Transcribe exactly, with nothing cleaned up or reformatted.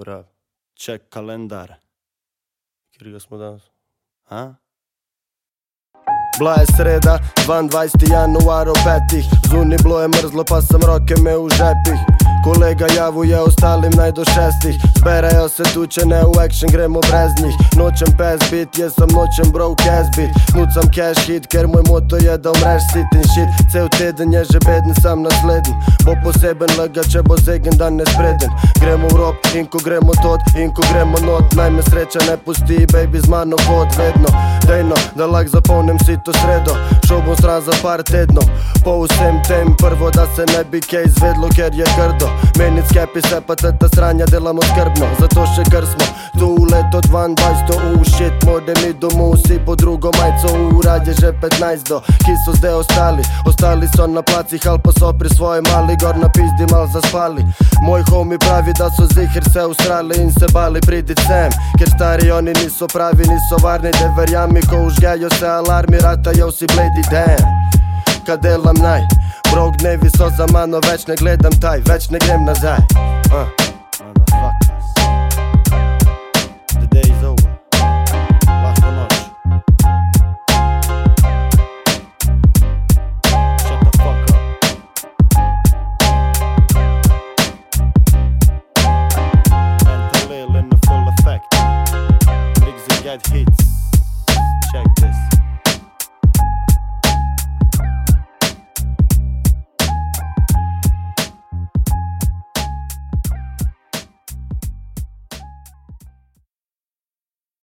Brav. Ček kalendar. Kjer ga smo danes? A? Bila je sreda, dvaindvajseti januar o petih. Zunaj bilo je mrzlo, pa sem roke imel v žepih. Kolega javuje ostalim naj do šestih. Zberajo se tu, če ne v action, gremo brez njih. Nočem pes bit, jaz sem nočem broke ass bit. Nucam cash hit, ker moj moto je da umreš sit in shit. Cel teden je že beden, sam nasleden. Bo poseben lega, če bo zegen dan nespreden. Gremo v rob in ko gremo tot, in ko gremo not. Naj me sreča ne pusti, baby z mano hod vedno. Dejno, da lak zapolnim si to sredo. Šel bom stran za par tednov. Po vsem tem prvo, da se ne bi kaj zvedlo, ker je grdo. Menit skepi se pa teta sranja delamo skrbno. Zato še kar smo tu v leto dvaindvajseto. U shit, morde mi domov, si po drugo majco. Urad je že petnajst do, ki so zdaj ostali. Ostali so na placih, ali pa so pri svoji mali. Gor na pizdi mal zaspali. Moj homie pravi, da so zihir se ustrali in se bali pridit sem. Ker stari oni niso pravi, niso varni. Da verjami, ko užgejo se alarmi, ratajo si bledi damn. Kad delam naj, brok dnevi so za mano, več ne gledam taj, več ne grem nazaj. uh.